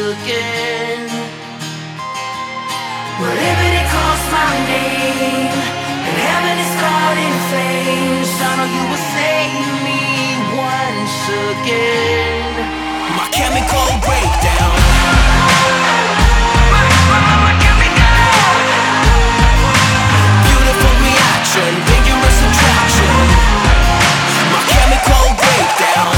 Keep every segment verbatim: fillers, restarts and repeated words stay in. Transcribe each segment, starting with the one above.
again. Whatever they calls my name, and heaven is caught in flames, I know you will save me once again. My chemical breakdown. Beautiful reaction, dangerous attraction. My chemical breakdown.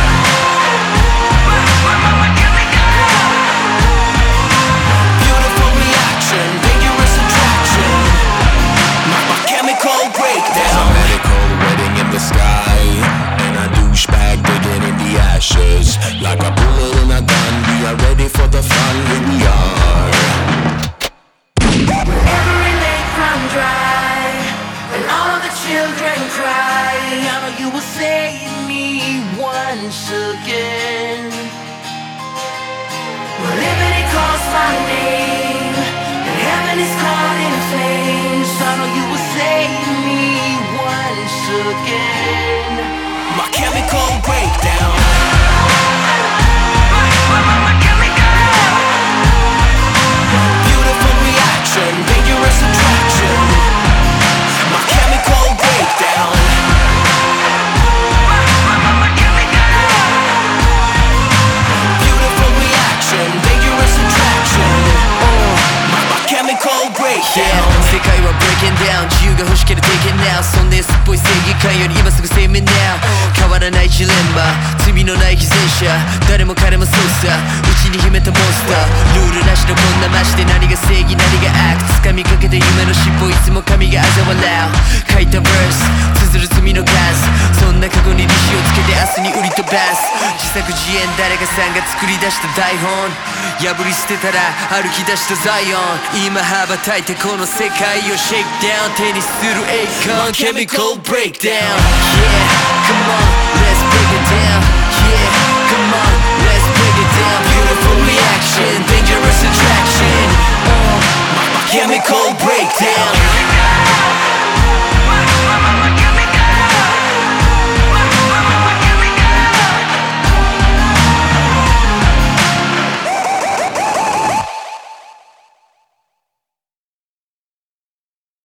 Beautiful reaction, dangerous attraction. My, my chemical breakdown. There's a medical wedding in the sky, and a douchebag digging in the ashes. Like a bullet in a gun, we are ready for the fun. Here we are. When every lake run dry, and all of the children cry, I know you will save me once again. Whenever they calls my name, and heaven is caught in flames, I know you will save me once again. My chemical breakdown. Beautiful reaction, dangerous attraction. My chemical breakdown. Beautiful reaction, dangerous attraction. My, my chemical breakdown. 世界は breaking down 自由が欲しけれ take it now そんな安っぽい正義感より今すぐ save me now 変わらないジレンマ罪のない偽善者誰も彼もそうさ内に秘めたモンスタールールなしのこんなマジで何が正義何がアクト掴みかけた夢の尻尾いつも神が嘲笑う書いた verse 綴る罪の数そんな過去に利子をつけて明日に売り飛ばす自作自演誰かさんが作り出した台本破り捨てたら歩き出したザイオン今羽ばたいてこの世界をシェイクダウン手にする栄冠 Chemical breakdown Yeah, come on